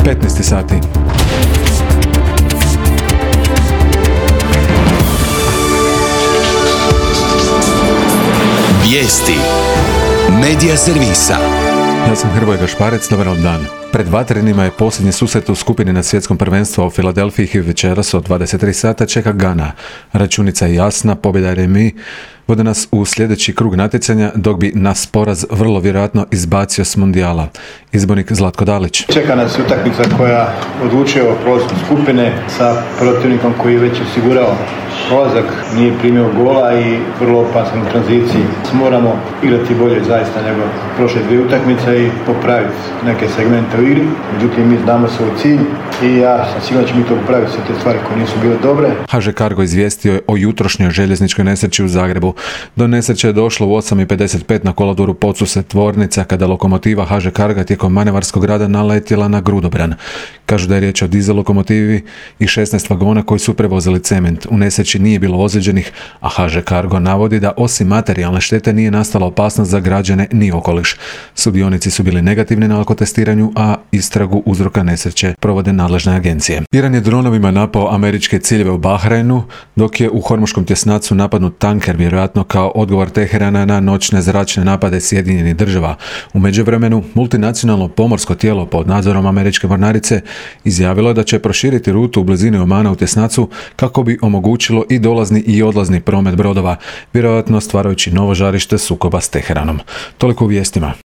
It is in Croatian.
15 sati. Vijesti Medija servisa. Ja sam Hrvoje Gašparec, dobar vam dan. Pred vatrenima je posljednji susret u skupini na svjetskom prvenstvu u Filadelfiji i večeras od 23 sata čeka Gana. Računica je jasna, pobjeda remi vode nas u sljedeći krug natjecanja, dok bi nas poraz vrlo vjerojatno izbacio s mundijala. Izbornik Zlatko Dalić. Čeka nas utakmica koja odlučuje o prolazu skupine sa protivnikom koji je već osigurao prolazak, nije primio gola i vrlo opasan u tranziciji. Moramo igrati bolje zaista nego prošle dvije utakmice i popraviti neke segmente u igri. Međutim, mi znamo svoj cilj i ja sam siguran da će mi to popraviti sve te stvari koje nisu bile dobre. HŽ Cargo izvijestio je o jutrošnjoj željezničkoj nesreći u Zagrebu. Do nesreće je došlo u 8:55 na kolodvoru Podsuse tvornica kada lokomotiva HŽ Carga tijekom manevarskog rada naletjela na grudobran. Kažu da je riječ o dizel lokomotivi i 16 vagona koji su prevozili cement. U nesreći nije bilo ozlijeđenih, a HŽ Cargo navodi da osim materijalne štete nije nastala opasnost za građane ni okoliš. Sudionici su bili negativni na alkotestiranju, a istragu uzroka nesreće provode nadležne agencije. Iran je dronovima napao američke ciljeve u Bahrajnu, dok je u Hormuškom tjesnacu napadnut tanker, vjerojatno kao odgovor Teherana na noćne zračne napade Sjedinjenih Država. U međuvremenu, multinacionalno pomorsko tijelo pod nadzorom američke mornarice izjavilo je da će proširiti rutu u blizini Omana u tjesnacu kako bi omogućilo i dolazni i odlazni promet brodova, vjerojatno stvarajući novo žarište sukoba s Teheranom. Toliko u vijestima.